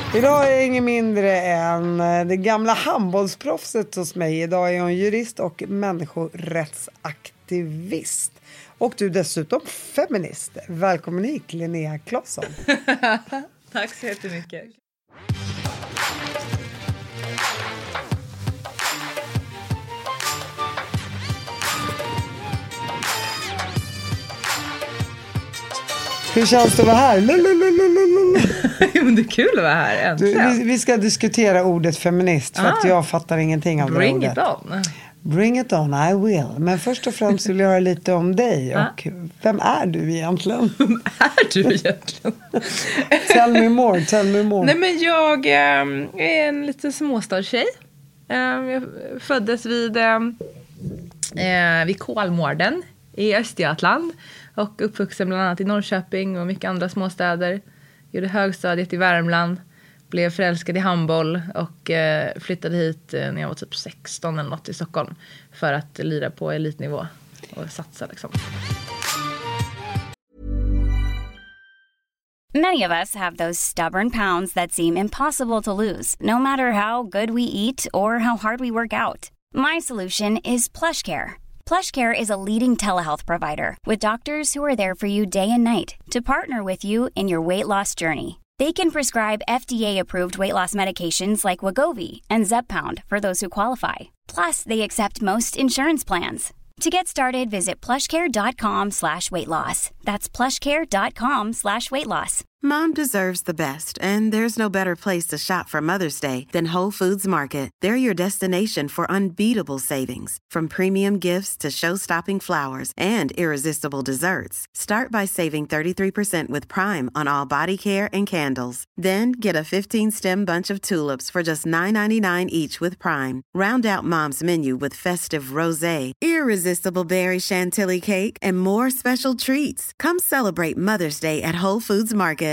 Idag är ingen mindre än det gamla handbollsproffset hos mig. Idag är hon jurist och människorättsaktivist. Och du är dessutom feminist. Välkommen hit, Linnea Claesson. Tack så jättemycket. Hur känns det att vara här? Men det är kul att vara här äntligen. Vi ska diskutera ordet feminist för att jag fattar ingenting av det ordet. Bring it on. Bring it on, I will. Men först och främst vill jag höra lite om dig. Och vem är du egentligen? Vem är du egentligen? Tell me more. Nej, men jag är en lite småstadstjej. Jag föddes vid Kolmården i Östergötland. Och uppvuxen bland annat i Norrköping och mycket andra småstäder. Gjorde högstadiet i Värmland. Blev förälskad i handboll och flyttade hit när jag var typ 16 eller något i Stockholm. För att lira på elitnivå och satsa liksom. Many of us have those stubborn pounds that seem impossible to lose, no matter how good we eat or how hard we work out. My solution is PlushCare. PlushCare is a leading telehealth provider with doctors who are there for you day and night to partner with you in your weight loss journey. They can prescribe FDA-approved weight loss medications like Wegovy and Zepbound for those who qualify. Plus, they accept most insurance plans. To get started, visit plushcare.com/weightloss. That's plushcare.com/weightloss. Mom deserves the best, and there's no better place to shop for Mother's Day than Whole Foods Market. They're your destination for unbeatable savings, from premium gifts to show-stopping flowers and irresistible desserts. Start by saving 33% with Prime on all body care and candles. Then get a 15-stem bunch of tulips for just $9.99 each with Prime. Round out Mom's menu with festive rosé, irresistible berry chantilly cake, and more special treats. Come celebrate Mother's Day at Whole Foods Market.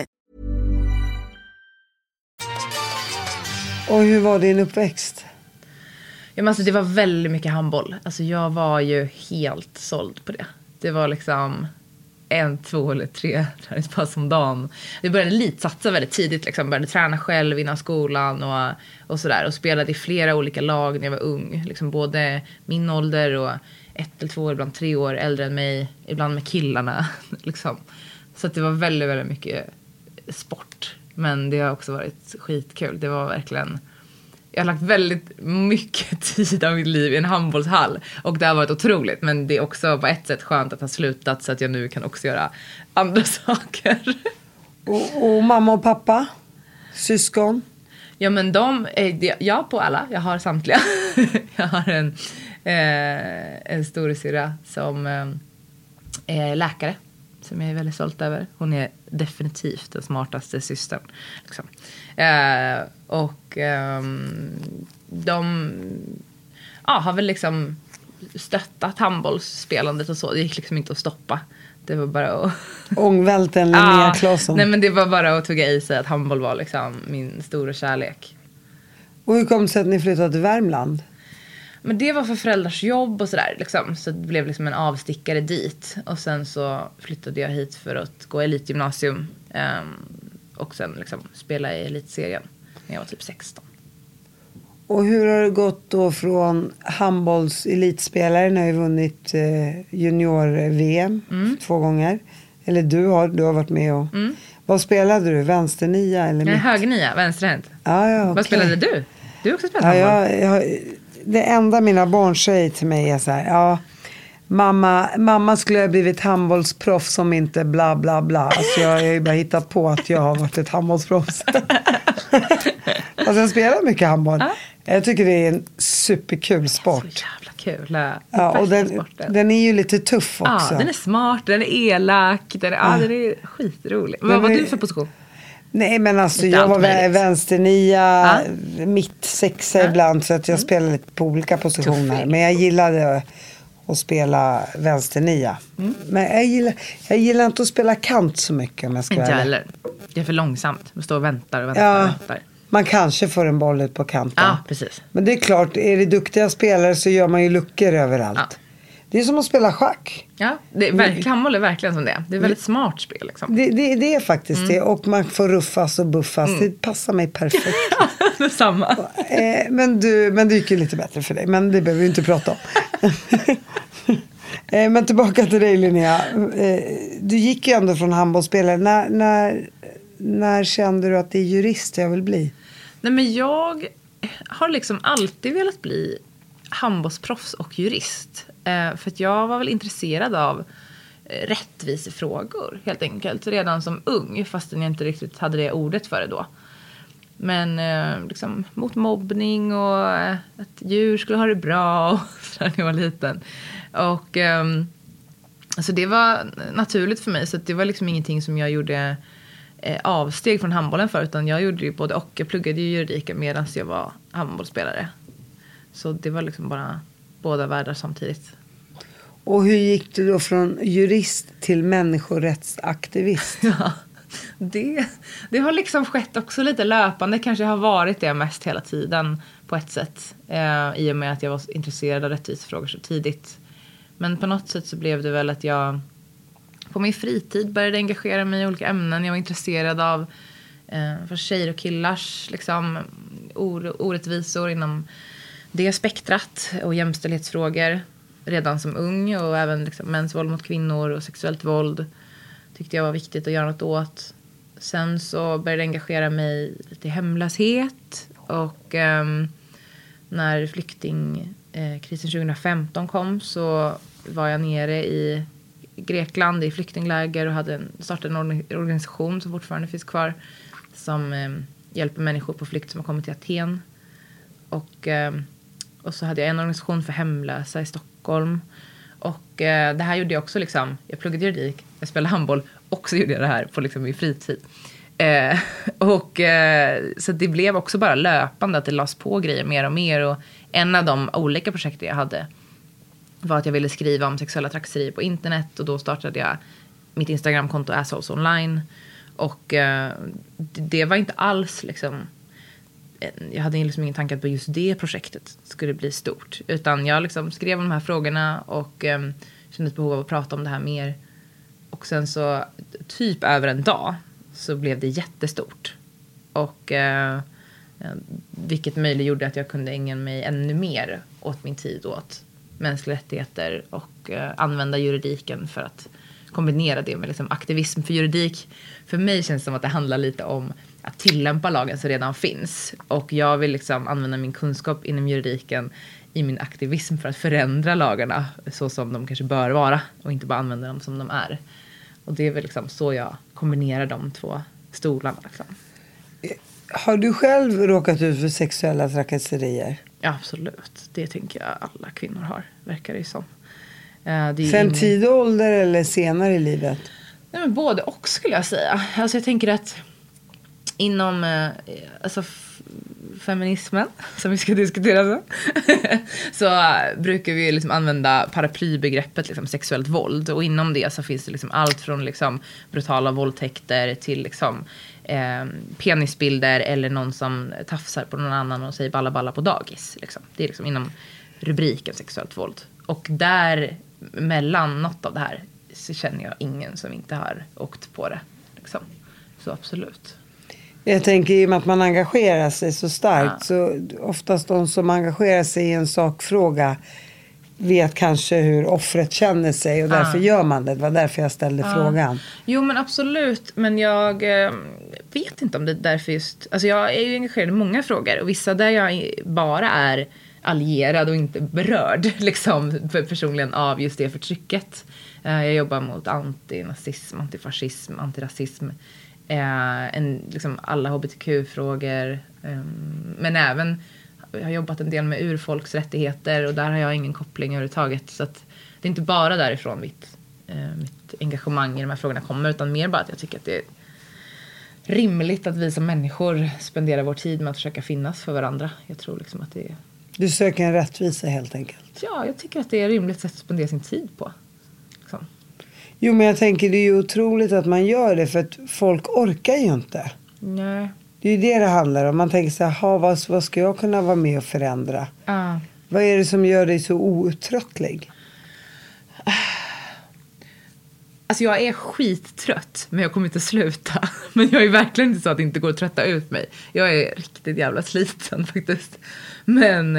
Och hur var din uppväxt? Ja, men alltså, det var väldigt mycket handboll. Alltså, jag var ju helt såld på det. Det var liksom 1, 2 eller 3 träningspass om dagen. Vi började elitsatsa väldigt tidigt. Liksom. Började träna själv innan skolan och sådär. Och spelade i flera olika lag när jag var ung. Liksom både min ålder och 1 eller 2 år, ibland 3 år äldre än mig. Ibland med killarna. Liksom. Så att det var väldigt, väldigt mycket sport. Men det har också varit skitkul. Det var verkligen... Jag har lagt väldigt mycket tid av mitt liv i en handbollshall. Och det har varit otroligt. Men det är också på ett sätt skönt att ha slutat. Så att jag nu kan också göra andra saker. Och mamma och pappa? Syskon? Ja, men jag på alla. Jag har samtliga. Jag har en storasyrra som är läkare. Som jag är väldigt stolt över. Hon är definitivt den smartaste systern. Liksom. De har väl liksom stöttat handbollsspelandet och så. Det gick liksom inte att stoppa. Det var bara att... Ångvälten Linnea Claesson. Nej, men det var bara att tugga i sig att handboll var liksom min stora kärlek. Och hur kom det sig att ni flyttade till Värmland? Men det var för föräldrars jobb och sådär liksom. Så det blev liksom en avstickare dit. Och sen så flyttade jag hit för att gå elitgymnasium. Och sen liksom spela i elitserien när jag var typ 16. Och hur har det gått då från handbollselitspelare? Ni har ju vunnit junior-VM 2 gånger. Eller du har varit med och... Vad spelade du? Vänsternia eller mitt? Nej, högernia, vänsterhänt. Ja, okay. Vad spelade du? Du också spelade handboll? Det enda mina barn säger till mig är så här, mamma skulle ha blivit handbollsproffs som inte bla bla bla. Alltså jag har ju bara hittat på att jag har varit ett handbollsproffs. Alltså jag spelar mycket handboll. Jag tycker det är en superkul sport. Så jävla kul. Ja, och den är ju lite tuff också. Ja, den är smart, den är elak, den är skitrolig. Vad var du för position? Nej, men alltså jag var vänsternia, mitt sexa ibland, så att jag spelade lite på olika positioner. Tuffig. Men jag gillade att spela vänsternia. Men jag gillar inte att spela kant så mycket, om jag ska inte välja. heller. Det är för långsamt. Man står och väntar. Man kanske får en boll ut på kanten. Ja, precis. Men det är klart, är det duktiga spelare så gör man ju luckor överallt. Det är som att spela schack. Ja, handboll är verkligen som det. Det är väldigt smart spel liksom. Det är faktiskt det. Och man får ruffas och buffas. Det passar mig perfekt. Detsamma. Men det gick ju lite bättre för dig. Men det behöver vi inte prata om. Men tillbaka till dig, Linnea. Du gick ju ändå från handbollsspelare. När kände du att det är jurist jag vill bli? Nej, men jag har liksom alltid velat bli handbollsproffs och jurist. För att jag var väl intresserad av rättvisefrågor helt enkelt. Redan som ung, fastän jag inte riktigt hade det ordet för det då. Men liksom mot mobbning och att djur skulle ha det bra och så när jag var liten. Och alltså det var naturligt för mig, så att det var liksom ingenting som jag gjorde avsteg från handbollen för, utan jag gjorde ju både och. Jag pluggade ju juridiken medan jag var handbollsspelare. Så det var liksom bara båda världar samtidigt. Och hur gick du då från jurist till människorättsaktivist? Ja, det har liksom skett också lite löpande. Kanske har varit det mest hela tiden på ett sätt. I och med att jag var intresserad av rättvisefrågor så tidigt. Men på något sätt så blev det väl att jag på min fritid började engagera mig i olika ämnen. Jag var intresserad av för tjejer och killars liksom, orättvisor inom det spektrat och jämställdhetsfrågor redan som ung, och även liksom mäns våld mot kvinnor och sexuellt våld tyckte jag var viktigt att göra något åt. Sen så började jag engagera mig lite i hemlöshet, och när flyktingkrisen 2015 kom så var jag nere i Grekland i flyktingläger och startade en organisation som fortfarande finns kvar som hjälper människor på flykt som har kommit till Aten. Och så hade jag en organisation för hemlösa i Stockholm. Och det här gjorde jag också liksom. Jag pluggade juridik, jag spelade handboll, och så gjorde jag det här på liksom min fritid. Så det blev också bara löpande att det lades på grejer mer och mer. Och en av de olika projekten jag hade var att jag ville skriva om sexuella trakasserier på internet. Och då startade jag mitt Instagramkonto Assholes Online. Och det var inte alls liksom... Jag hade liksom ingen tanke på just det projektet skulle bli stort. Utan jag liksom skrev om de här frågorna och kände ett behov av att prata om det här mer. Och sen så typ över en dag så blev det jättestort. Och vilket möjliggjorde att jag kunde ägna mig ännu mer åt min tid åt mänskliga rättigheter och använda juridiken för att kombinera det med liksom aktivism. För juridik, för mig känns det som att det handlar lite om att tillämpa lagen som redan finns. Och jag vill liksom använda min kunskap inom juridiken i min aktivism för att förändra lagarna så som de kanske bör vara. Och inte bara använda dem som de är. Och det är väl liksom så jag kombinerar de två stolarna. Liksom. Har du själv råkat ut för sexuella trakasserier? Ja, absolut. Det tänker jag alla kvinnor har, verkar det som. Sen tid och ålder eller senare i livet? Nej, men både och skulle jag säga. Alltså jag tänker att inom alltså feminismen, som vi ska diskutera så brukar vi liksom använda paraplybegreppet liksom sexuellt våld. Och inom det så finns det liksom allt från liksom brutala våldtäkter till liksom penisbilder eller någon som tafsar på någon annan och säger balla balla på dagis. Liksom. Det är liksom inom rubriken sexuellt våld. Och där mellan något av det här så känner jag ingen som inte har åkt på det. Liksom. Så absolut. Jag tänker i och med att man engagerar sig så starkt så oftast de som engagerar sig i en sakfråga vet kanske hur offret känner sig och därför gör man det. Det var därför jag ställde frågan. Jo men absolut, men jag vet inte om det är därför just... Alltså jag är ju engagerad i många frågor och vissa där jag bara är allierad och inte berörd liksom, personligen av just det förtrycket. Jag jobbar mot antinazism, antifascism, antirasism. Liksom alla hbtq-frågor. Men även jag har jobbat en del med urfolks rättigheter och där har jag ingen koppling överhuvudtaget. Så att det är inte bara därifrån mitt engagemang i de här frågorna kommer, utan mer bara att jag tycker att det är rimligt att vi som människor spenderar vår tid med att försöka finnas för varandra. Jag tror liksom att det är... Du söker en rättvisa helt enkelt. Ja, jag tycker att det är rimligt sätt att spendera sin tid på. Liksom. Jo, men jag tänker det är ju otroligt att man gör det för att folk orkar ju inte. Nej. Det är ju det handlar om. Man tänker så här, vad ska jag kunna vara med och förändra? Vad är det som gör dig så outtröttlig? Alltså jag är skittrött, men jag kommer inte sluta. Men jag är verkligen inte så att det inte går att trötta ut mig. Jag är riktigt jävla sliten faktiskt. Men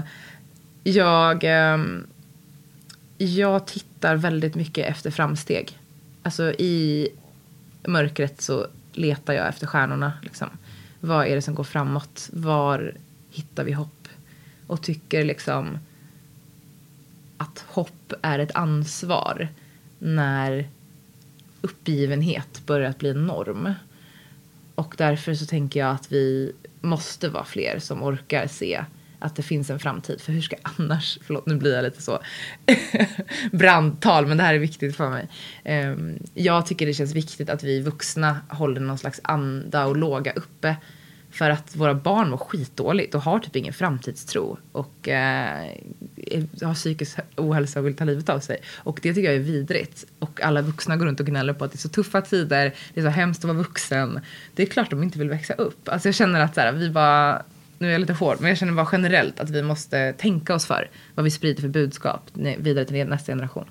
jag tittar väldigt mycket efter framsteg. Alltså i mörkret så letar jag efter stjärnorna. Liksom. Vad är det som går framåt? Var hittar vi hopp? Och tycker liksom att hopp är ett ansvar när uppgivenhet börjar bli en norm. Och därför så tänker jag att vi måste vara fler som orkar se att det finns en framtid. För hur ska annars, förlåt nu blir jag lite så brandtal, men det här är viktigt för mig. Jag tycker det känns viktigt att vi vuxna håller någon slags anda och låga uppe. För att våra barn mår skitdåligt och har typ ingen framtidstro. Och har psykisk ohälsa och vill ta livet av sig. Och det tycker jag är vidrigt. Och alla vuxna går runt och gnäller på att det är så tuffa tider. Det är så hemskt att vara vuxen. Det är klart de inte vill växa upp. Alltså jag känner att så här, vi bara... Nu är jag lite hård, men jag känner bara generellt att vi måste tänka oss för vad vi sprider för budskap vidare till nästa generation.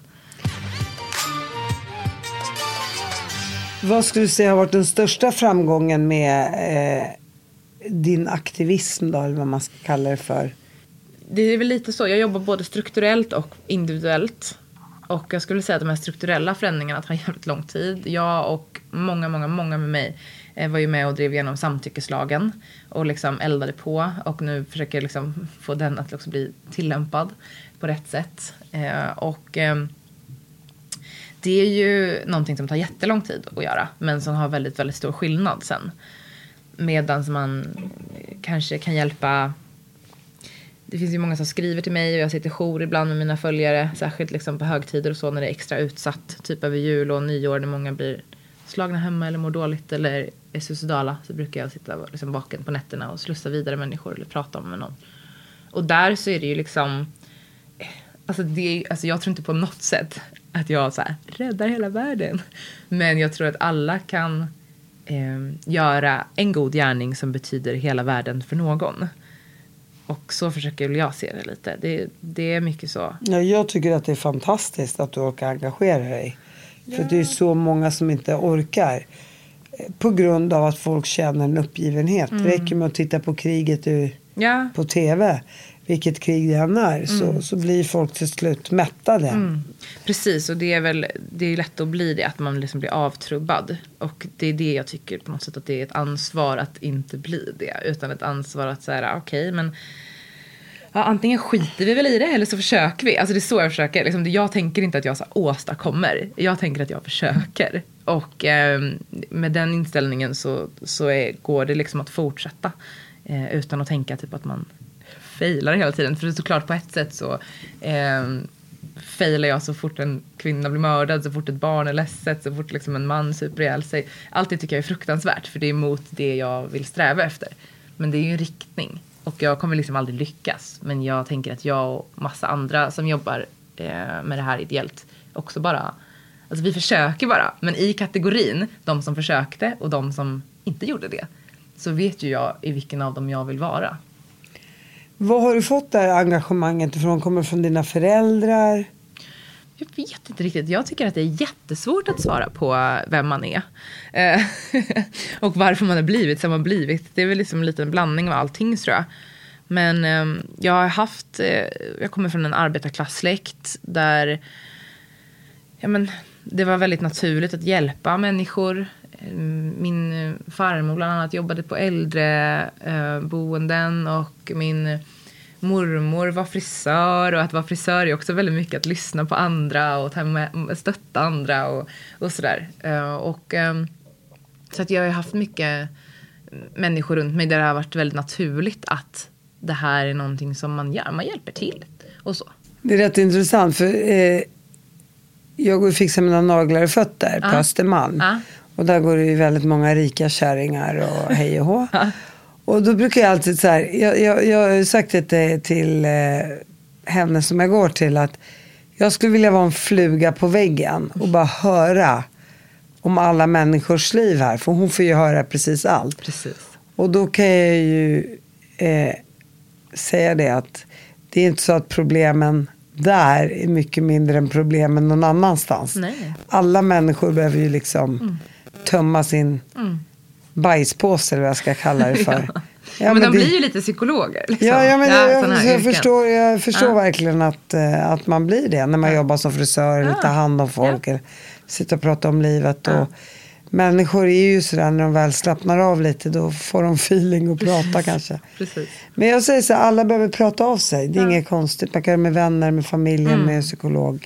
Vad skulle du säga har varit den största framgången med din aktivism då, eller vad man ska kalla det för? Det är väl lite så. Jag jobbar både strukturellt och individuellt. Och jag skulle säga att de här strukturella förändringarna tar jävligt lång tid. Jag och många med mig var ju med och drev igenom samtyckeslagen och liksom eldade på, och nu försöker jag liksom få den att också bli tillämpad på rätt sätt. Det är ju någonting som tar jättelång tid att göra, men som har väldigt, väldigt stor skillnad sen. Medan man kanske kan hjälpa. Det finns ju många som skriver till mig och jag sitter jour ibland med mina följare, särskilt liksom på högtider och så när det är extra utsatt, typ över jul och nyår när många blir slagna hemma eller mår dåligt eller är suicidala, så brukar jag sitta liksom vaken på nätterna och slussa vidare människor eller prata med någon. Och där så är det ju liksom alltså jag tror inte på något sätt att jag så här räddar hela världen, men jag tror att alla kan göra en god gärning som betyder hela världen för någon. Och så försöker jag se det lite. Det är mycket så. Ja, jag tycker att det är fantastiskt att du orkar engagera dig. Ja. För det är så många som inte orkar. På grund av att folk känner en uppgivenhet. Det räcker med att titta på kriget på tv. Vilket krig det än är. Så blir folk till slut mättade. Precis, och det är lätt att bli det. Att man liksom blir avtrubbad. Och det är det jag tycker på något sätt. Att det är ett ansvar att inte bli det. Utan ett ansvar att säga okej, men ja, antingen skiter vi väl i det eller så försöker vi. Alltså det är så jag försöker. Liksom, jag tänker inte att jag så åstadkommer. Jag tänker att jag försöker. Och med den inställningen så går det liksom att fortsätta. Utan att tänka typ att man failar hela tiden. För det är såklart på ett sätt så failar jag så fort en kvinna blir mördad, så fort ett barn är ledset, så fort liksom en man super ihjäl sig. Allt det tycker jag är fruktansvärt, för det är emot det jag vill sträva efter. Men det är ju en riktning. Och jag kommer liksom aldrig lyckas. Men jag tänker att jag och massa andra som jobbar med det här ideellt också bara... Alltså vi försöker bara. Men i kategorin, de som försökte och de som inte gjorde det, så vet ju jag i vilken av dem jag vill vara. Vad har du fått där engagemanget ifrån? Kommer det från dina föräldrar? Jag vet inte riktigt. Jag tycker att det är jättesvårt att svara på vem man är. Och varför man har blivit som man har blivit. Det är väl liksom en liten blandning av allting, tror jag. Men jag har haft... jag kommer från en arbetarklassläkt där... Ja, men det var väldigt naturligt att hjälpa människor. Min farmor bland annat jobbade på äldreboenden och min mormor var frisör, och att vara frisör är också väldigt mycket att lyssna på andra och stötta andra och sådär. Så att jag har haft mycket människor runt mig där det har varit väldigt naturligt att det här är någonting som man gör. Man hjälper till och så. Det är rätt intressant, för jag går och fixar mina naglar och fötter på Östermalm. Och där går det ju väldigt många rika kärringar och hej och hå. Och då brukar jag alltid så här, jag har sagt det till henne som jag går till, att jag skulle vilja vara en fluga på väggen och bara höra om alla människors liv här. För hon får ju höra precis allt. Precis. Och då kan jag ju säga det att det är inte så att problemen där är mycket mindre än problemen någon annanstans. Nej. Alla människor behöver ju liksom tömma sin bajspåse, eller vad jag ska kalla det för. Ja, men de blir ju lite psykologer. Liksom. Ja, men jag förstår Ja. verkligen att man blir det när man jobbar som frisör eller tar hand om folk eller sitter och pratar om livet. Och människor är ju sådär, när de väl slappnar av lite, då får de feeling och prata kanske. Precis. Men jag säger så här, alla behöver prata av sig. Det är inget konstigt. Man kan göra med vänner, med familjen, med en psykolog.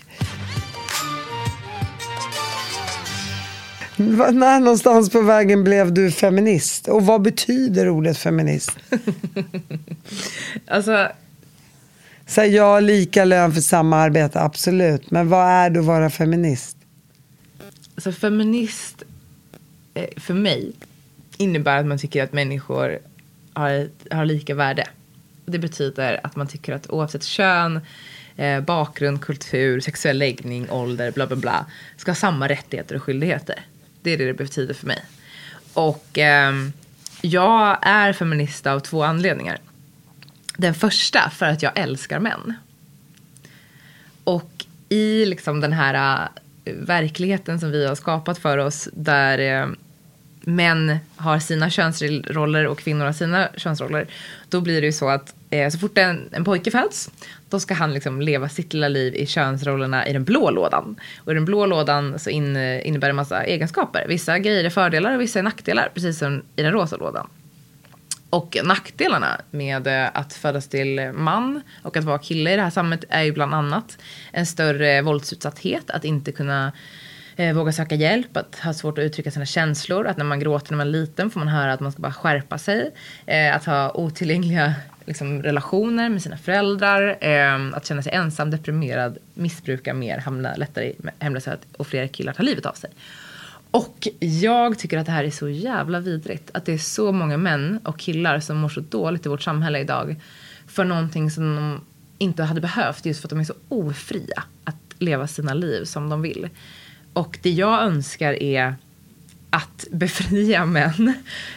När någonstans på vägen blev du feminist? Och vad betyder ordet feminist? Alltså, Så här, ja, lika lön för samma arbete, absolut. Men vad är det att vara feminist? alltså feminist för mig innebär att man tycker att människor har lika värde. Det betyder att man tycker att oavsett kön, bakgrund, kultur, sexuell läggning, ålder, bla bla bla, ska ha samma rättigheter och skyldigheter. Det är det betyder för mig. Och jag är feminist av 2 anledningar. Den första för att jag älskar män. Och i liksom den här verkligheten som vi har skapat för oss, där män har sina könsroller och kvinnor har sina könsroller, då blir det ju så att så fort en pojke föds, då ska han liksom leva sitt lilla liv i könsrollerna i den blå lådan. Och i den blå lådan så innebär det en massa egenskaper. Vissa grejer är fördelar och vissa är nackdelar, precis som i den rosa lådan. Och nackdelarna med att födas till man och att vara kille i det här samhället är ju bland annat en större våldsutsatthet, att inte kunna våga söka hjälp, att ha svårt att uttrycka sina känslor, att när man gråter när man är liten får man höra att man ska bara skärpa sig, att ha otillgängliga liksom, relationer med sina föräldrar, att känna sig ensam, deprimerad, missbruka mer, hamna lättare i hemlöshet och fler killar tar livet av sig. Och jag tycker att det här är så jävla vidrigt, att det är så många män och killar som mår så dåligt i vårt samhälle idag för någonting som de inte hade behövt, just för att de är så ofria att leva sina liv som de vill. Och det jag önskar är att befria män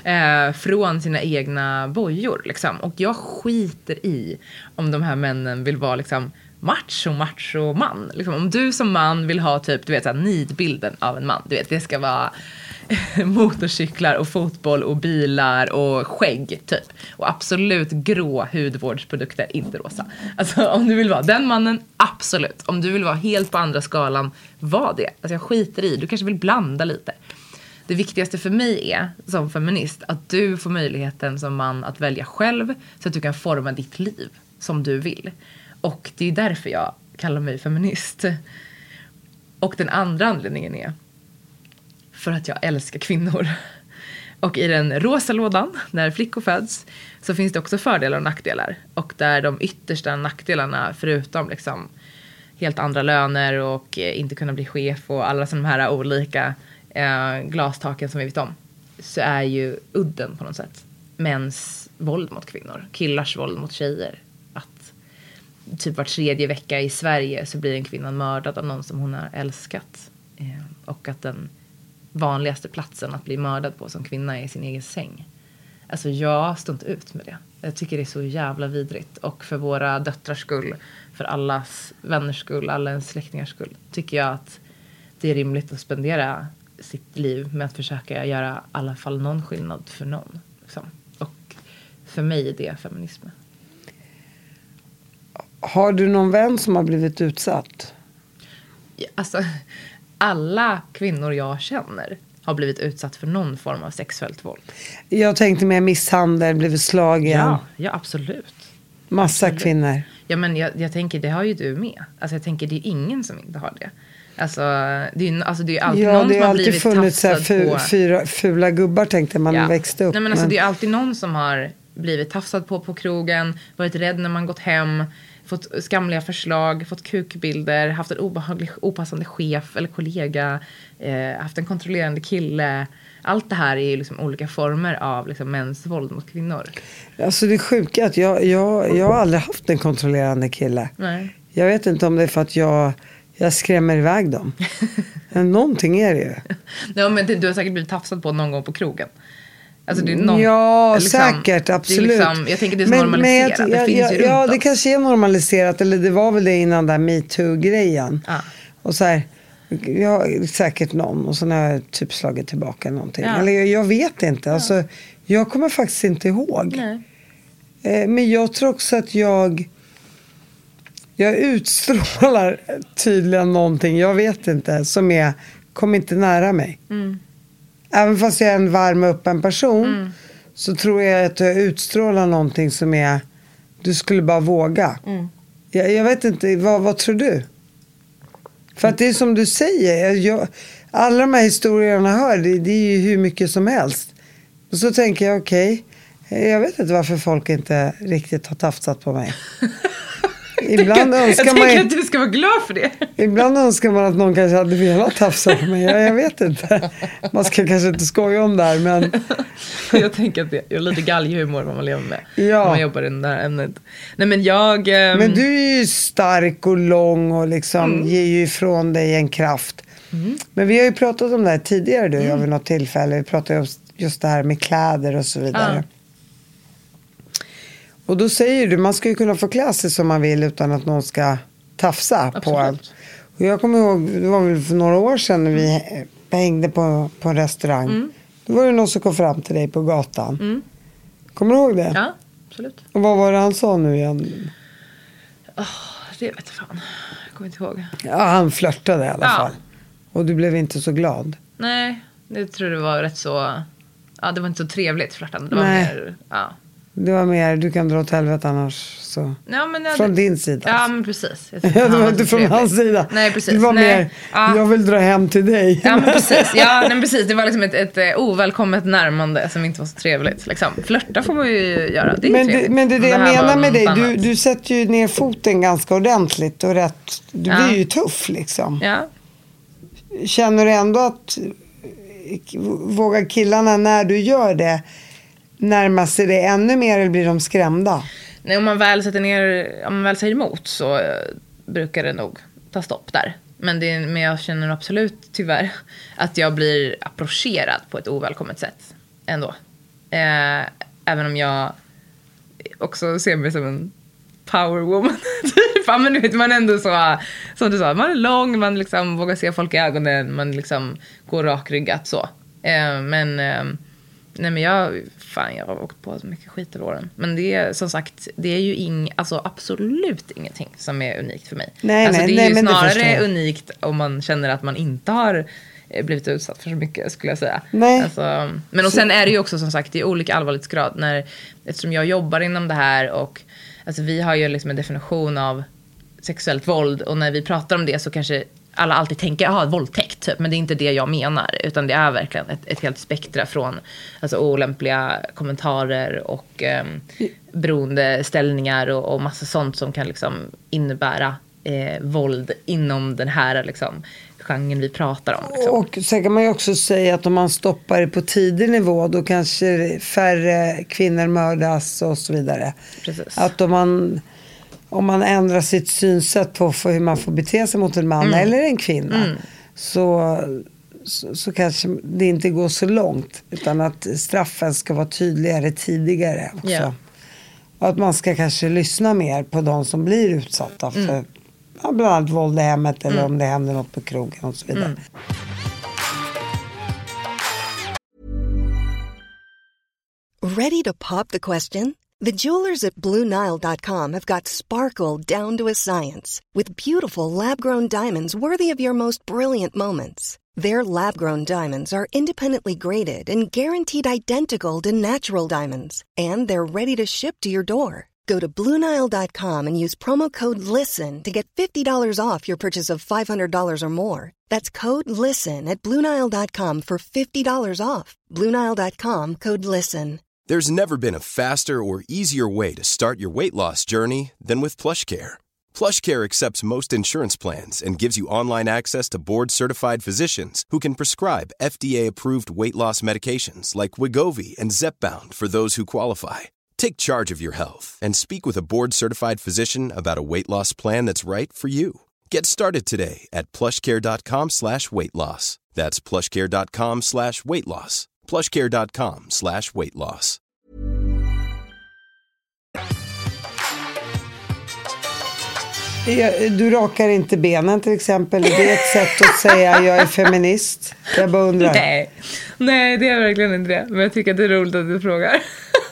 från sina egna bojor. Liksom. Och jag skiter i om de här männen vill vara liksom, macho man. Liksom, om du som man vill ha typ, du vet, så här, nidbilden av en man. Du vet, det ska vara motorcyklar och fotboll och bilar och skägg typ. Och absolut grå hudvårdsprodukter, inte rosa. Alltså om du vill vara den mannen, absolut. Om du vill vara helt på andra skalan, var det. Alltså jag skiter i, du kanske vill blanda lite. Det viktigaste för mig är, som feminist, att du får möjligheten som man att välja själv så att du kan forma ditt liv som du vill. Och det är därför jag kallar mig feminist. Och den andra anledningen är för att jag älskar kvinnor. Och i den rosa lådan, när flickor föds, så finns det också fördelar och nackdelar. Och där de yttersta nackdelarna, förutom liksom helt andra löner och inte kunna bli chef och alla sådana här olika glastaken som vi vet om, så är ju udden på något sätt mäns våld mot kvinnor, killars våld mot tjejer. Att typ var 3:e vecka i Sverige så blir en kvinna mördad av någon som hon har älskat. Och att den vanligaste platsen att bli mördad på som kvinna är i sin egen säng. Alltså jag står inte ut med det. Jag tycker det är så jävla vidrigt. Och för våra döttrars skull, för allas vänners skull, alla ens släktingars skull, tycker jag att det är rimligt att spendera sitt liv med att försöka göra i alla fall någon skillnad för någon. Liksom. Och för mig är det feminism. Har du någon vän som har blivit utsatt? Alltså, alla kvinnor jag känner har blivit utsatt för någon form av sexuellt våld. Jag tänkte med misshandel, blivit slagen. Ja, absolut. Massa absolut. Kvinnor. Ja, men jag tänker, det har ju du med. Alltså jag tänker, det är ingen som inte har det. Alltså det är ju alltid någon som har blivit tafsad på. Ja, det har alltid funnits 4 fula gubbar, tänkte man växte upp. Nej, men alltså det är alltid någon som har blivit tafsad på krogen, varit rädd när man gått hem, fått skamliga förslag, fått kukbilder, haft en obehaglig, opassande chef eller kollega, haft en kontrollerande kille. Allt det här är ju liksom olika former av liksom mäns våld mot kvinnor. Alltså det är sjukt att jag har aldrig haft en kontrollerande kille. Nej. Jag vet inte om det är för att jag skrämmer iväg dem. Någonting är det ju. Ja, men du har säkert blivit tafsad på någon gång på krogen. Alltså det är någon, ja, liksom, säkert, absolut. Liksom, jag tänker det är så normaliserat. Det finns ju runt ja, oss. det kanske är normaliserat. Eller det var väl det innan där MeToo-grejen. Och så här, ja, säkert någon. Och så har jag typ slagit tillbaka någonting. Eller jag vet inte. Alltså, jag kommer faktiskt inte ihåg. Nej. Men jag tror också att jag utstrålar tydligen någonting. Jag vet inte. Som är, kom inte nära mig. Även fast jag är en varm och öppen person. Så tror jag att jag utstrålar någonting som är, du skulle bara våga. Jag vet inte, vad tror du? För att det är som du säger, alla de här historierna jag hör, det är ju hur mycket som helst. Och så tänker jag, okej, jag vet inte varför folk inte riktigt har tafsat på mig. Ibland önskar jag man tänker att du ska vara glad för det. Ibland önskar man att någon kanske hade velat tafsa på mig. Jag vet inte. Man ska kanske inte skoja om det här, men jag tänker att det är lite galghumor man lever med. Ja. När man jobbar i det där ämnet. Nej, men Men du är ju stark och lång och liksom ger ju ifrån dig en kraft. Men vi har ju pratat om det här tidigare du vid något tillfälle. Vi pratade just det här med kläder och så vidare. Och då säger du, man ska ju kunna få klä sig som man vill utan att någon ska tafsa på en. Och jag kommer ihåg, det var väl för några år sedan när vi hängde på en restaurang. Då var det någon som kom fram till dig på gatan. Kommer du ihåg det? Ja, absolut. Och vad var det han sa nu igen? Det vet jag fan. Jag kommer inte ihåg. Ja, han flörtade i alla fall. Och du blev inte så glad. Nej, det tror jag var rätt så... Ja, det var inte så trevligt flörtande. Det var Nej. mer... Ja. Det var mer, du kan dra åt helvete annars. Så. Ja, men, från din sida. Ja, men precis. Ja, det var inte från hans sida. Nej, precis. Det var mer, jag vill dra hem till dig. Ja, men precis. Ja, men precis. Det var liksom ett ovälkommet närmande som inte var så trevligt. Liksom. Flörta får man ju göra. Det är trevligt. Men det är det jag menar med dig. Annat. Du sätter ju ner foten ganska ordentligt och rätt. Du blir ju tuff liksom. Ja. Känner du ändå att vågar killarna när du gör det närma sig det ännu mer eller blir de skrämda? Nej, om man väl säger emot så brukar det nog ta stopp där. Men jag känner absolut tyvärr att jag blir approcherad på ett ovälkommet sätt ändå. Även om jag också ser mig som en power woman. Men du vet, man är ändå så, som du sa, man är lång, man liksom vågar se folk i ögonen, man liksom går rakryggat så. Nej, men jag har åkt på så mycket skit över åren. Men det är som sagt, det är ju alltså absolut ingenting som är unikt för mig. Det är ju snarare unikt om man känner att man inte har blivit utsatt för så mycket, skulle jag säga. Alltså, men och sen är det ju också som sagt i olika allvarlighetsgrad eftersom jag jobbar inom det här och alltså, vi har ju liksom en definition av sexuellt våld och när vi pratar om det så kanske alla alltid tänker, våldtäkt typ, men det är inte det jag menar, utan det är verkligen ett helt spektra från alltså, olämpliga kommentarer och beroendeställningar och massa sånt som kan liksom innebära våld inom den här liksom genren vi pratar om. Liksom. Och sen kan man ju också säga att om man stoppar det på tidig nivå då kanske färre kvinnor mördas och så vidare. Precis. Att om man ändrar sitt synsätt på hur man får bete sig mot en man eller en kvinna så kanske det inte går så långt utan att straffen ska vara tydligare tidigare också. Yeah. Och att man ska kanske lyssna mer på de som blir utsatta för bland annat våld i hemmet eller om det händer något på krogen och så vidare. Ready to pop the question? The jewelers at BlueNile.com have got sparkle down to a science with beautiful lab-grown diamonds worthy of your most brilliant moments. Their lab-grown diamonds are independently graded and guaranteed identical to natural diamonds, and they're ready to ship to your door. Go to BlueNile.com and use promo code LISTEN to get $50 off your purchase of $500 or more. That's code LISTEN at BlueNile.com for $50 off. BlueNile.com, code LISTEN. There's never been a faster or easier way to start your weight loss journey than with PlushCare. PlushCare accepts most insurance plans and gives you online access to board-certified physicians who can prescribe FDA-approved weight loss medications like Wegovy and Zepbound for those who qualify. Take charge of your health and speak with a board-certified physician about a weight loss plan that's right for you. Get started today at plushcare.com/weightloss. That's plushcare.com/weightloss. PlushCare.com/weight loss. Du rakar inte benen till exempel. Det är ett sätt att säga jag är feminist. Jag bara undrar. Nej, det är verkligen inte det. Men jag tycker att det är roligt att du frågar.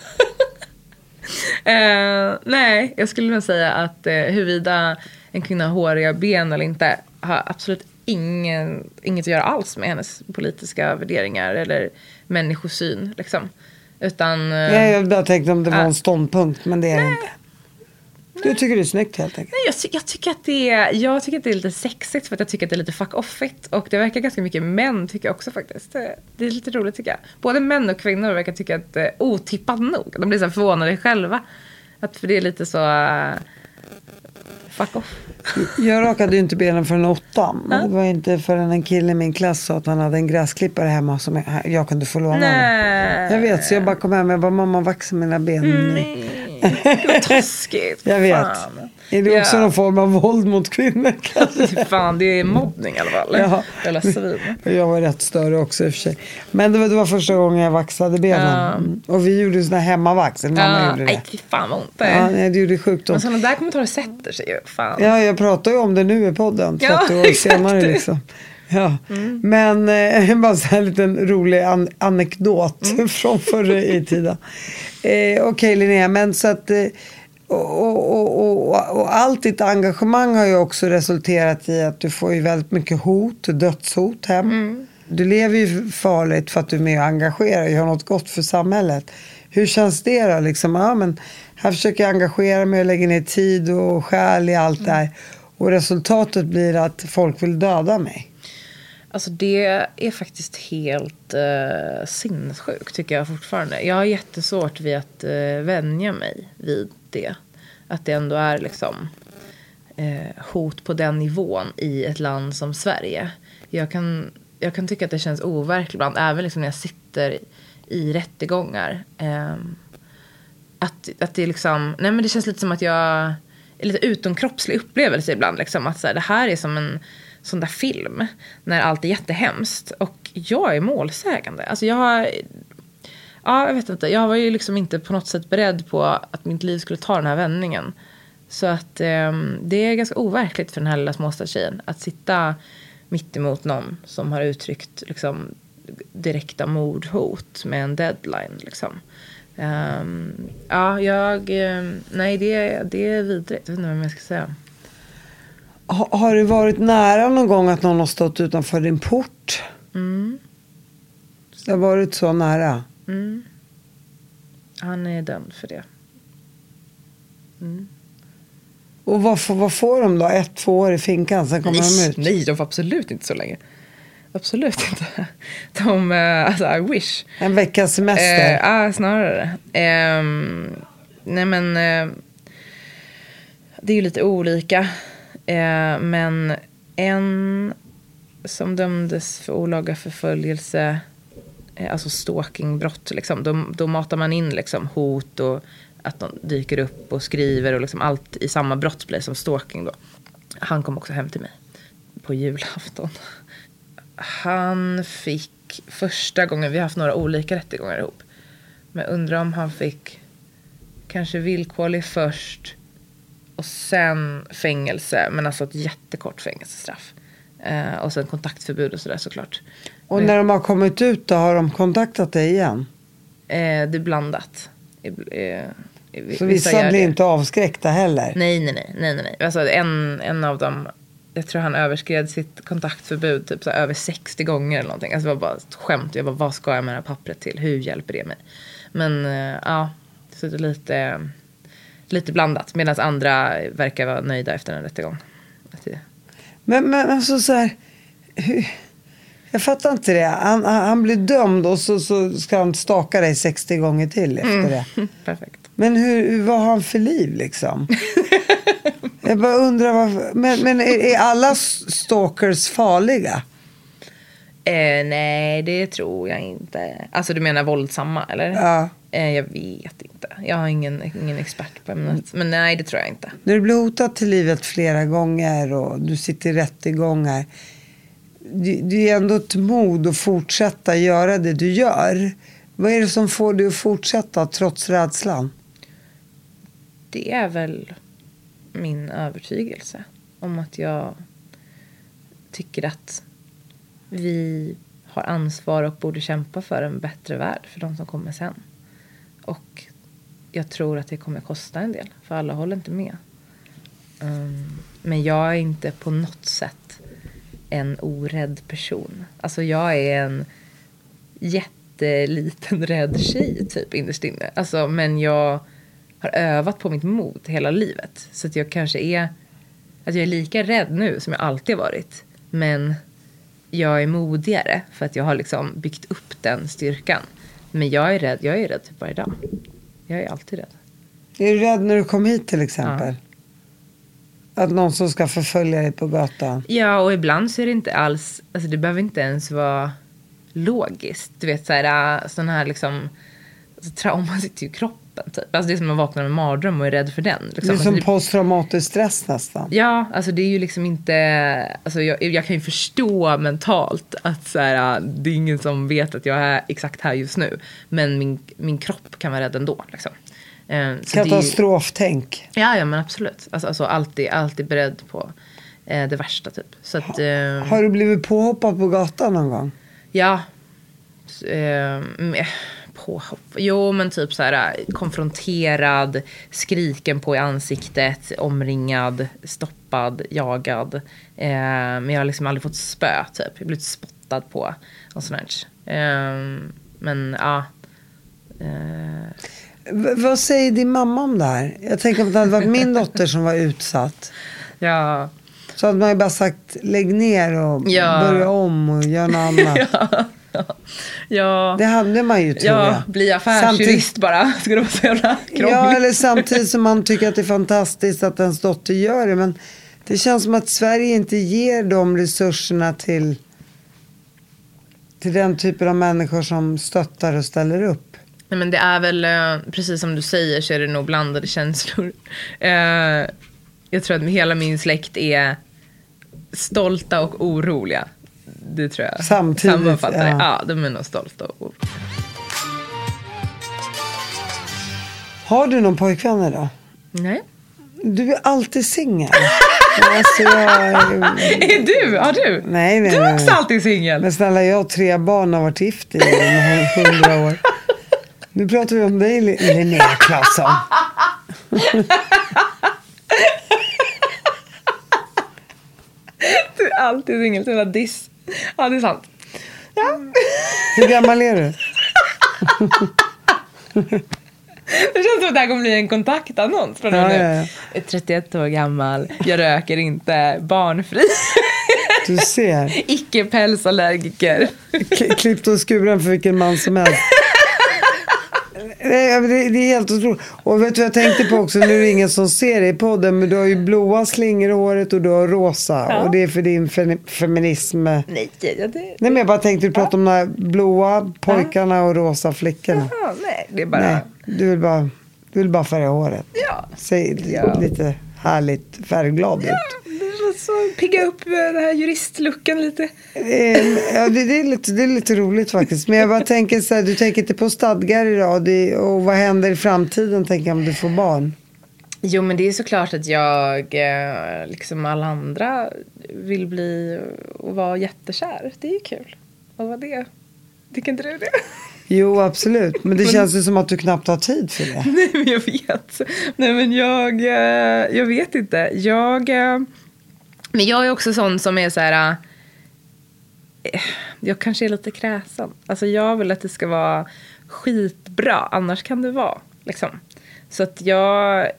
Nej, jag skulle nog säga att huruvida en kvinna har håriga ben eller inte har absolut inget att göra alls med hennes politiska värderingar eller människosyn liksom. Utan jag bara tänkte om det var en ståndpunkt, men det är det inte. Du tycker det är snyggt helt enkelt. Nej, jag tycker att det är lite sexigt för att jag tycker att det är lite fuck offigt. Och det verkar ganska mycket män tycker jag också faktiskt. Det är lite roligt tycker jag. Både män och kvinnor verkar tycka att det är otippat nog. De blir så förvånade själva. För det är lite så fuck off. Jag rakade ju inte benen förrän 8. Men det var inte förrän en kille i min klass sa att han hade en gräsklippare hemma som jag kunde få låna. Nej. Jag vet, så jag bara kom hem och jag bara, mamma vaxar mina ben. Nej. Det var taskigt. Jag vet. Fan. Är det också någon form av våld mot kvinnor? Fan, det är mobbning i alla fall. Ja. Jävla svin. Jag var rätt större också i och för sig. Men det var första gången jag vaxade benen. Och vi gjorde såna hemmavax. Mamma gjorde det. Nej, fy fan vad ont det är. Ja, nej, det gjorde sjukt ont. Men sådana där kommentarer sätter sig ju. Fan. Ja, jag pratar ju om det nu i podden. 30 år senare liksom. Ja. Men bara så här en liten rolig anekdot från förr i tiden. Okej, Linnea, men så att och allt ditt engagemang har ju också resulterat i att du får ju väldigt mycket dödshot hem. Du lever ju farligt för att du är med och engagerar och gör något gott för samhället. Hur känns det då? Liksom, men här försöker jag engagera mig och lägga ner tid och själ i allt där. Och resultatet blir att folk vill döda mig. Alltså det är faktiskt helt sinnessjukt tycker jag fortfarande. Jag har jättesvårt vid att vänja mig vid det. Att det ändå är liksom hot på den nivån i ett land som Sverige. Jag kan tycka att det känns overkligt ibland. Även liksom när jag sitter i rättegångar. Att det är liksom... Nej men det känns lite som att jag... är lite utomkroppslig upplevelse ibland. Liksom, att så här, det här är som en sån där film. När allt är jättehemskt. Och jag är målsägande. Alltså jag vet inte. Jag var ju liksom inte på något sätt beredd på att mitt liv skulle ta den här vändningen. Så att det är ganska overkligt för den här lilla småstadstjejen. Att sitta mitt emot någon som har uttryckt liksom direkta mordhot med en deadline liksom. Nej det är vidrigt. Jag vet inte vad jag ska säga. Har du varit nära någon gång att någon har stått utanför din port? Det har varit så nära. Han är dömd för det. Och vad får de då? 1-2 år i finkan, sen kommer de ut? Nej, de får absolut inte så länge. Absolut inte. Alltså, I wish. En veckas semester? Snarare. Nej men det är ju lite olika. Men en som dömdes för olaga förföljelse, alltså stalkingbrott liksom, då matar man in liksom hot och att de dyker upp och skriver och liksom allt i samma brott blir som stalking då. Han kom också hem till mig på julafton. Han fick första gången, vi har haft några olika rättegångar ihop, men undrar om han fick kanske villkorlig först och sen fängelse, men alltså ett jättekort fängelsestraff. Och sen kontaktförbud och sådär såklart. Och när de har kommit ut då, har de kontaktat dig igen? Det är blandat. Så vissa blir inte avskräckta heller? Nej. Alltså en av dem, jag tror han överskred sitt kontaktförbud typ så över 60 gånger eller någonting. Alltså det var bara ett skämt. Jag bara, vad ska jag med det här pappret till? Hur hjälper det mig? Men så det är lite blandat. Medan andra verkar vara nöjda efter en rättegång. Men alltså så här... Jag fattar inte det. Han blir dömd och så ska han staka dig 60 gånger till efter det. Perfekt. Men vad har han för liv liksom? Jag bara undrar varför. Men är alla stalkers farliga? Nej, det tror jag inte. Alltså du menar våldsamma, eller? Ja. Jag vet inte. Jag har ingen expert på ämnet. Men nej, det tror jag inte. När du blir hotad till livet flera gånger och du sitter i rättegångar, det är ändå ett mod att fortsätta göra det du gör. Vad är det som får dig att fortsätta trots rädslan? Det är väl min övertygelse om att jag tycker att vi har ansvar och borde kämpa för en bättre värld för de som kommer sen. Och jag tror att det kommer kosta en del, för alla håller inte med. Men jag är inte på något sätt en orädd person. Alltså jag är en jätteliten rädd tjej typ innerst inne. Alltså, men jag har övat på mitt mod hela livet. Så att jag kanske är... Att jag är lika rädd nu som jag alltid varit. Men jag är modigare för att jag har liksom byggt upp den styrkan. Men jag är rädd typ varje dag. Jag är alltid rädd. Är du rädd när du kom hit till exempel? Ja. Att någon som ska förfölja dig på gatan? Ja, och ibland så är det inte alls... Alltså det behöver inte ens vara logiskt. Du vet, sån här liksom... Alltså, trauma sitter ju i kroppen typ. Alltså det är som att man vaknar med mardröm och är rädd för den. Liksom. Det är som posttraumatisk stress nästan. Ja, alltså det är ju liksom inte... Alltså jag kan ju förstå mentalt att så här, det är ingen som vet att jag är exakt här just nu. Men min kropp kan vara rädd ändå. Liksom. Katastroftänk. Ja, men absolut. Alltså alltid beredd på det värsta typ. Så att, har du blivit påhoppad på gatan någon gång? Ja. Påhopp. Jo, men typ så här konfronterad, skriken på i ansiktet, omringad, stoppad, jagad. Men jag har liksom aldrig fått spö typ. Jag har blivit spottad på och sånt. Men ja. Vad säger din mamma om det här? Jag tänker att det hade varit min dotter som var utsatt. Ja. Så hade man ju bara sagt lägg ner och börja om och göra något annat. Ja. Det hade man ju, tror jag. Bli affärsjurist bara. Ska det vara så jävla krångligt? Ja, eller samtidigt som man tycker att det är fantastiskt att ens dotter gör det. Men det känns som att Sverige inte ger de resurserna till den typen av människor som stöttar och ställer upp. Nej, men det är väl, precis som du säger, så är det nog blandade känslor. Jag tror att hela min släkt är stolta och oroliga. Det tror jag. Samtidigt, ja, de är nog stolta och oroliga. Har du någon pojkvän idag? Nej. Du är alltid singel. Alltså, Är du? Har du? Nej. Du är också alltid singel. Men snälla, jag har 3 barn och har varit gift i 100 år. Nu pratar vi om dig, Linnea Claesson. Du är alltid singel, det är en diss. Ja, det är sant. Ja. Hur gammal är du? Det känns som att det här kommer bli en kontaktannons från nu. Ja. Jag är 31 år gammal, jag röker inte, barnfri. Du ser. Icke-pälsallergiker. Klippt och skuren för vilken man som helst. Det är helt otroligt. Och vet du vad jag tänkte på också? Nu är det ingen som ser det i podden, men du har ju blåa slingor i håret och du har rosa. Ja. Och det är för din feminism. Nej, men jag bara tänkte prata om de här blåa pojkarna och rosa flickorna. Ja, nej, det är bara... Nej, du vill bara färga håret. Ja. Se lite härligt färgglad ut. Så pigga upp den här juristlucken lite. Ja, det är lite roligt faktiskt. Men jag bara tänker så här, du tänker inte på stadgar idag och vad händer i framtiden, tänker jag, om du får barn? Jo, men det är såklart att jag, liksom alla andra, vill bli och vara jättekär. Det är ju kul. Och vad det? Tycker inte du det? Jo, absolut. Men det känns ju som att du knappt har tid för det. Nej, men jag vet. Nej, men jag vet inte. Men jag är också sån som är så här... Jag kanske är lite kräsen. Alltså jag vill att det ska vara skitbra. Annars kan det vara. Liksom. Så att jag...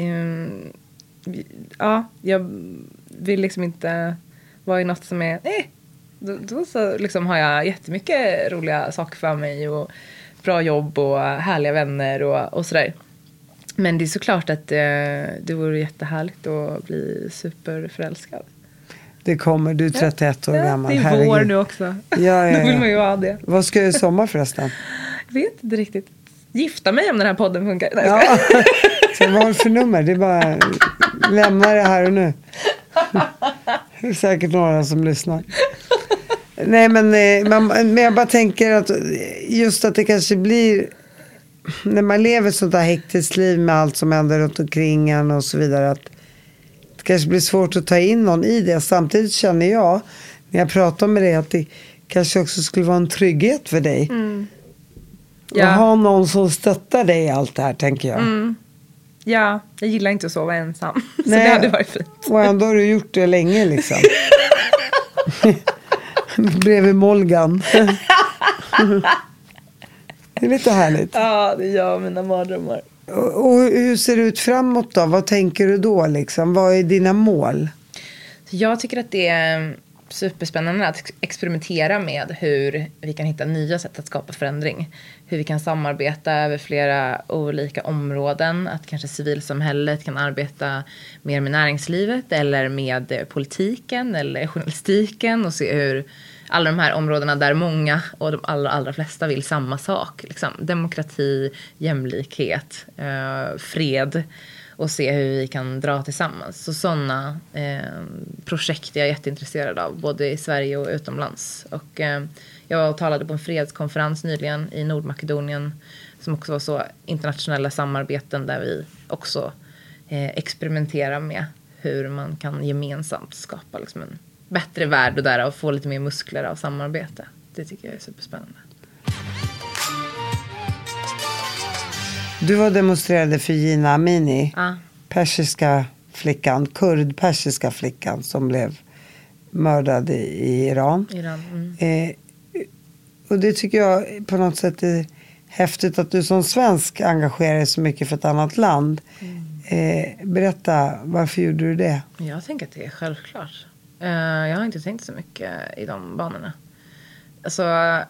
jag vill liksom inte vara i något som är... Då så liksom har jag jättemycket roliga saker för mig. Och bra jobb och härliga vänner och sådär. Men det är såklart att det vore jättehärligt att bli superförälskad. Det kommer, du är 31 år gammal. Det är vår nu också. Ja. Då vill man ju ha det. Vad ska jag i sommar förresten? Jag vet inte riktigt. Gifta mig om den här podden funkar. Nej, ja. Så vad har du för nummer? Det är bara lämna det här och nu. Det är säkert några som lyssnar. Nej, men jag bara tänker att just att det kanske blir, när man lever ett sånt här hektiskt liv med allt som händer runt omkring en och så vidare, att det kanske blir svårt att ta in någon i det. Samtidigt känner jag, när jag pratar med dig, att det kanske också skulle vara en trygghet för dig. Ja. Att ha någon som stöttar dig i allt det här, tänker jag. Ja, jag gillar inte att sova ensam. Så Nej, det hade varit fint. Och ändå har du gjort det länge liksom. Bredvid Molgan. Det är lite härligt. Ja, det gör mina mardrömmar. Och hur ser det ut framåt då? Vad tänker du då liksom? Vad är dina mål? Jag tycker att det är superspännande att experimentera med hur vi kan hitta nya sätt att skapa förändring. Hur vi kan samarbeta över flera olika områden. Att kanske civilsamhället kan arbeta mer med näringslivet eller med politiken eller journalistiken. Och se hur alla de här områdena där många och de allra flesta vill samma sak. Liksom. Demokrati, jämlikhet, fred. Och se hur vi kan dra tillsammans. Så sådana projekt är jag jätteintresserad av. Både i Sverige och utomlands. Och jag talade på en fredskonferens nyligen i Nordmakedonien. Som också var så internationella samarbeten. Där vi också experimenterar med hur man kan gemensamt skapa liksom en bättre värld. Och därav få lite mer muskler av samarbete. Det tycker jag är superspännande. Du var demonstrerade för Jina Amini, persiska flickan, kurd-persiska flickan som blev mördad i Iran. Och det tycker jag på något sätt är häftigt att du som svensk engagerar dig så mycket för ett annat land. Berätta, varför gjorde du det? Jag tänker att det är självklart. Jag har inte tänkt så mycket i de banorna. Alltså,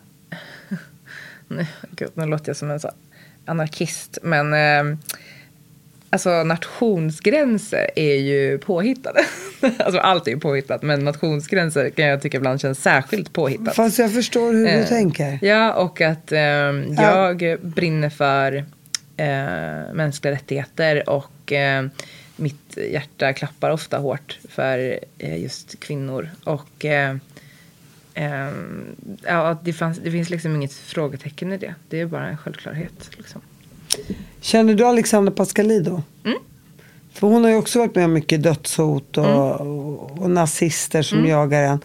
nu låter jag som en så anarkist, men alltså nationsgränser är ju påhittade. Alltså allt är ju påhittat, men nationsgränser kan jag tycka ibland känns särskilt påhittat. Fast jag förstår hur du tänker. Ja, och att jag brinner för mänskliga rättigheter och mitt hjärta klappar ofta hårt för just kvinnor. Och ja, det finns liksom inget frågetecken i det. Det är bara en självklarhet liksom. Känner du Alexandra Pascalidou? För hon har ju också varit med om mycket dödshot och nazister som jagar en.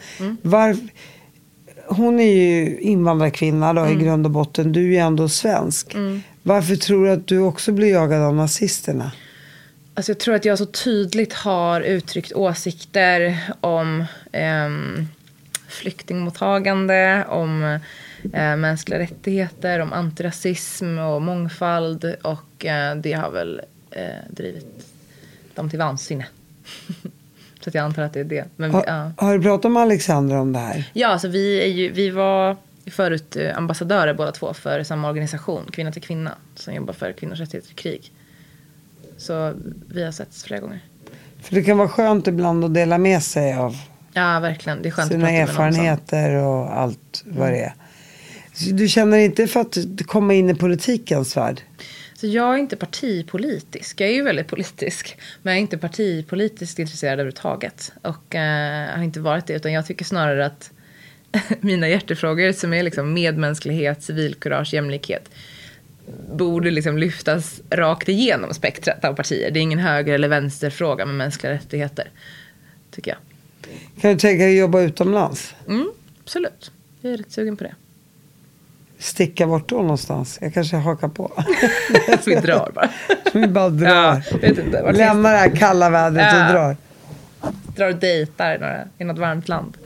Hon är ju invandrarkvinna då, i grund och botten. Du är ju ändå svensk. Varför tror du att du också blir jagad av nazisterna? Alltså jag tror att jag så tydligt har uttryckt åsikter om flyktingmottagande, om mänskliga rättigheter, om antirasism och mångfald, och det har väl drivit dem till vansinne. Så att jag antar att det är det. Men har du pratat med Alexandra om det här? Ja, alltså vi var förut ambassadörer båda två för samma organisation, Kvinna till kvinna, som jobbar för kvinnors rättigheter i krig. Så vi har setts flera gånger. För det kan vara skönt ibland att dela med sig av verkligen. Det är skönt sina erfarenheter och allt vad det är. Du känner inte för att komma in i politikens värld? Så jag är inte partipolitisk. Jag är ju väldigt politisk. Men jag är inte partipolitiskt intresserad överhuvudtaget. Och har inte varit det. Utan jag tycker snarare att mina hjärtefrågor som är liksom medmänsklighet, civilkurage, jämlikhet borde liksom lyftas rakt igenom spektrat av partier. Det är ingen höger- eller vänsterfråga med mänskliga rättigheter, tycker jag. Kan du tänka dig jobba utomlands? Absolut. Jag är rätt sugen på det. Sticka bort då någonstans? Jag kanske hakar på. Vi drar bara. Vi bara drar. Ja, vet inte. Lämnar det här kalla vädret och drar. Drar och dejtar i något varmt land.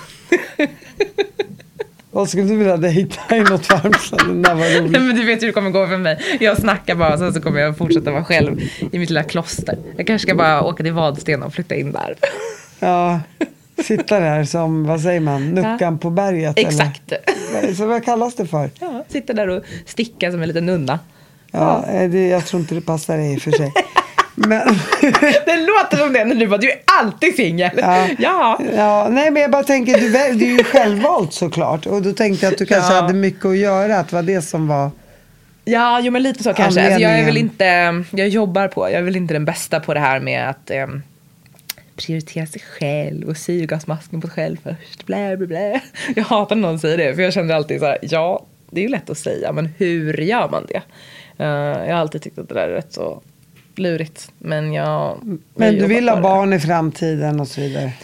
Vad skulle du vilja dejta i något varmt land? Det var roligt. Nej, men du vet hur det kommer gå för mig. Jag snackar bara, sen så kommer jag fortsätta vara själv i mitt lilla kloster. Jag kanske ska bara åka till Vadsten och flytta in där. Ja, sitta där som, vad säger man, nuckan på berget. Exakt. Eller? Så vad kallas det för? Ja, sitta där och sticka som en liten nunna. Ja, jag tror inte det passar dig i för sig. Men det låter som det när du bara, du är alltid singel. Ja, nej, men jag bara tänker, du är ju självvalt såklart. Och då tänkte jag att du kanske hade mycket att göra, att det var det som var. Ja, jo, men lite så kanske. Alltså, jag är väl inte, jag jobbar på, jag är väl inte den bästa på det här med att prioritera sig själv och syrgasmasken på sig själv först. Blä, blä, blä. Jag hatar när någon säger det, för jag kände alltid så här, ja, det är ju lätt att säga, men hur gör man det? Jag har alltid tyckt att det där är rätt så lurigt. Men du vill ha barn i framtiden och så vidare?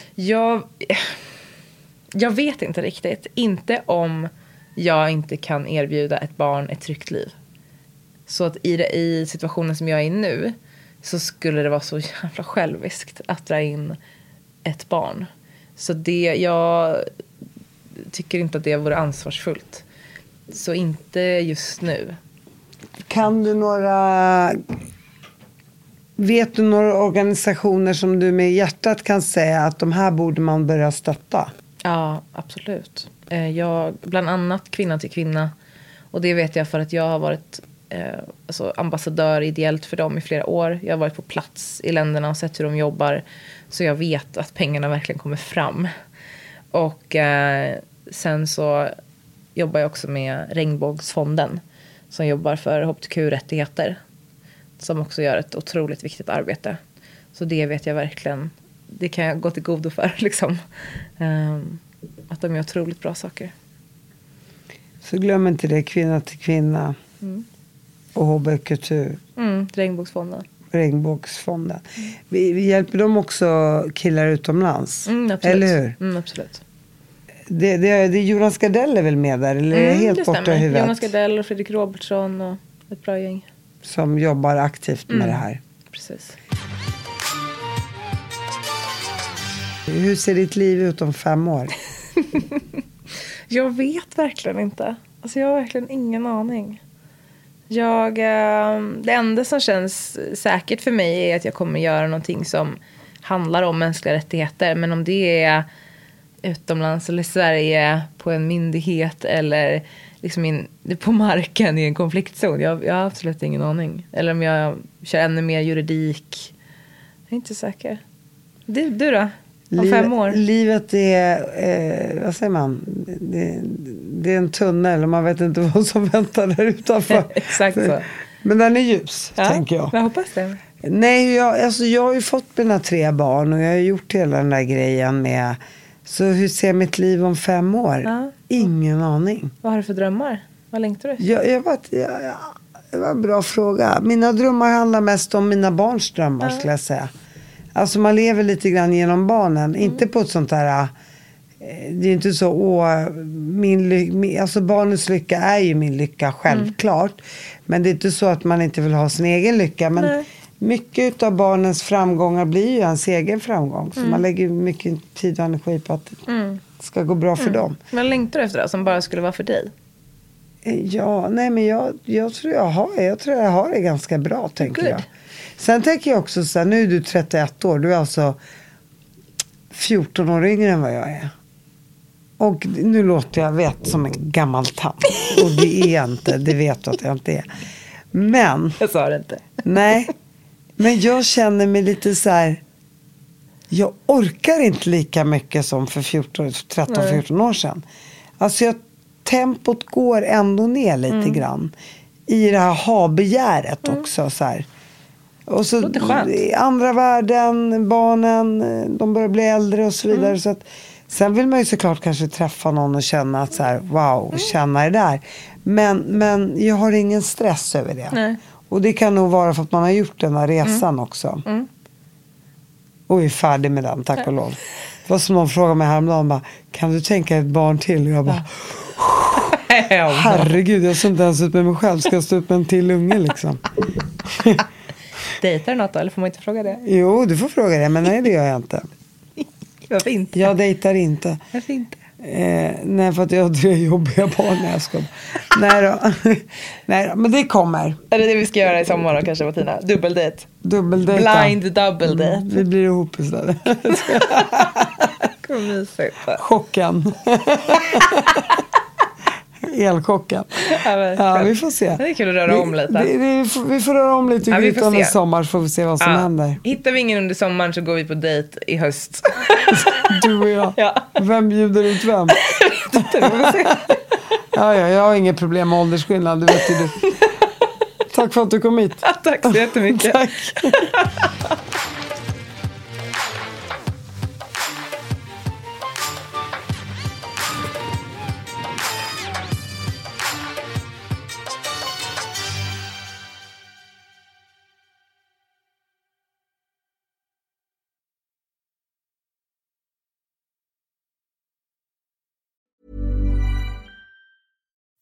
Jag vet inte riktigt. Inte om jag inte kan erbjuda ett barn ett tryggt liv. Så att i situationen som jag är i nu, så skulle det vara så jävla själviskt att dra in ett barn. Så jag tycker inte att det vore ansvarsfullt. Så inte just nu. Vet du några organisationer som du med hjärtat kan säga att de här borde man börja stötta? Ja, absolut. Bland annat Kvinna till kvinna. Och det vet jag för att jag har varit ambassadör ideellt för dem i flera år. Jag har varit på plats i länderna och sett hur de jobbar. Så jag vet att pengarna verkligen kommer fram. Och sen så jobbar jag också med Regnbågsfonden, som jobbar för hbtq-rättigheter. Som också gör ett otroligt viktigt arbete. Så det vet jag verkligen. Det kan jag gå till godo för liksom. Att de gör otroligt bra saker. Så glöm inte det, Kvinna till kvinna. Och HBQT. Regnbågsfonden. Vi hjälper dem också killar utomlands. Eller hur? Absolut. Det är Jonas Gardell är väl med där? Eller är det helt borta i huvudet? Jonas Gardell och Fredrik Robertsson och ett bra gäng. Som jobbar aktivt med det här. Precis. Hur ser ditt liv ut om 5 år? Jag vet verkligen inte. Alltså jag har verkligen ingen aning. Det enda som känns säkert för mig är att jag kommer göra någonting som handlar om mänskliga rättigheter. Men om det är utomlands eller i Sverige på en myndighet eller liksom på marken i en konfliktzon. Jag har absolut ingen aning. Eller om jag kör ännu mer juridik. Jag är inte säker. Du då? Om 5 år? Livet är, vad säger man? Det är en tunnel och man vet inte vad som väntar där utanför. Exakt så. Men den är ljus, tänker jag. Jag hoppas det. Nej, jag har ju fått mina 3 barn och jag har gjort hela den där grejen med. Så hur ser mitt liv om 5 år? Ja. Ingen aning. Vad har du för drömmar? Vad längtar du? Det var en bra fråga. Mina drömmar handlar mest om mina barns drömmar, skulle jag säga. Alltså man lever lite grann genom barnen. Inte på ett sånt där... Det är inte så... alltså barnens lycka är ju min lycka, självklart. Men det är inte så att man inte vill ha sin egen lycka. Men mycket av barnens framgångar blir ju ens egen framgång. Så man lägger mycket tid och energi på att det ska gå bra för dem. Men längtar du efter det som bara skulle vara för dig? Ja, nej men jag tror jag har det ganska bra, tänker jag. Sen tänker jag också så här, nu är du 31 år, du är alltså 14 år yngre än vad jag är. Och nu låter jag som en gammal tant. Och det är jag inte, det vet du att jag inte är. Men... Jag sa det inte. Nej, men jag känner mig lite så här, jag orkar inte lika mycket som för 13-14 år sedan. Alltså tempot går ändå ner lite grann. I det här ha-begäret också så här. Och så andra världen, barnen, de börjar bli äldre och så vidare. Så att, sen vill man ju såklart kanske träffa någon och känna att så här, wow, känna det där. Men jag har ingen stress över det. Nej. Och det kan nog vara för att man har gjort den här resan också. Och är färdig med den, tack och lov. Det var som någon frågade mig häromdagen, bara, kan du tänka ett barn till? Och jag bara... Herregud, jag ser inte ens ut med mig själv. Ska jag stå ut med en till unge liksom? Dejtar du något då? Eller får man inte fråga det? Jo, du får fråga det. Men nej, det gör jag inte. Varför inte? Jag dejtar inte. Varför inte? Nej, för att jag har 3 jobbiga barn när jag ska. Nej då, men det kommer. Är det vi ska göra i sommar då kanske, Martina? Dubbeldejt. Blind double date. Vi blir ihop istället. Chocken. Elchocken. Ja, vi får se. Det är kul att röra om lite. Vi får röra om lite i grytan i sommar, så får vi se vad som händer. Hittar vi ingen under sommaren så går vi på dejt i höst. Du och jag. Ja. Vem bjuder ut vem? Ja, jag har inget problem med åldersskillnad, det vet ju du. Tack för att du kom hit. Tack så jättemycket. Tack.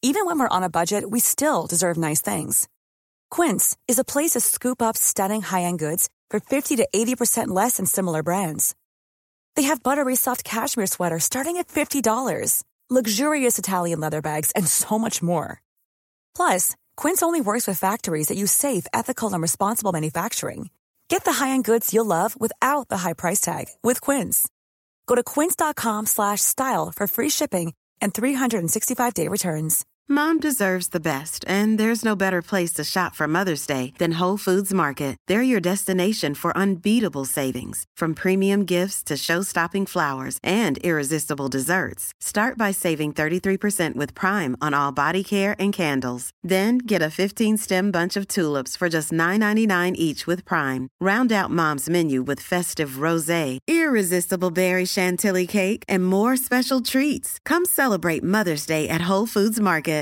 Even when we're on a budget, we still deserve nice things. Quince is a place to scoop up stunning high-end goods for 50 to 80% less than similar brands. They have buttery soft cashmere sweaters starting at $50, luxurious Italian leather bags, and so much more. Plus, Quince only works with factories that use safe, ethical, and responsible manufacturing. Get the high-end goods you'll love without the high price tag with Quince. Go to quince.com/style for free shipping and 365-day returns. Mom deserves the best, and there's no better place to shop for Mother's Day than Whole Foods Market. They're your destination for unbeatable savings, from premium gifts to show-stopping flowers and irresistible desserts. Start by saving 33% with Prime on all body care and candles. Then get a 15-stem bunch of tulips for just $9.99 each with Prime. Round out Mom's menu with festive rosé, irresistible berry chantilly cake, and more special treats. Come celebrate Mother's Day at Whole Foods Market.